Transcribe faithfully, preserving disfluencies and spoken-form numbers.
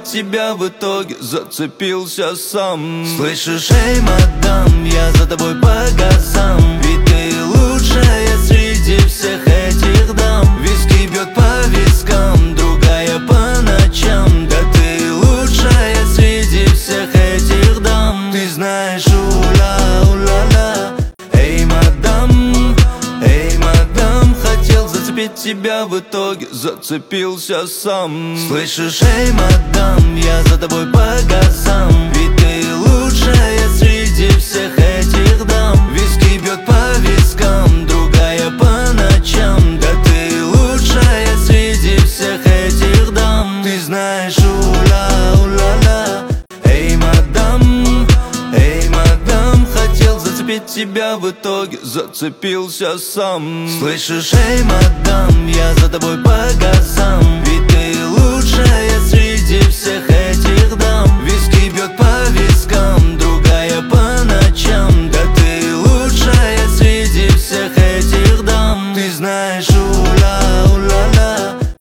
тебя в итоге зацепился сам. Слышишь, эй, мадам, я за тобой по газам, ведь ты лучшая среди всех этих дам. Виски бьет по вискам, другая по ночам. Да ты лучшая среди всех этих дам. Ты знаешь, ула, ула-ла. Эй, мадам, эй, мадам, хотел зацепить тебя, в итоге зацепился сам. Слышишь, эй, мадам, я за тобой по газам, ведь ты лучшая среди всех этих дам. Виски бьет по вискам, другая по ночам. Да ты лучшая среди всех этих дам. Ты знаешь, ула, ула-ла. Эй, мадам, эй, мадам, хотел зацепить тебя, в итоге зацепился сам. Слышишь, эй, мадам, я за тобой по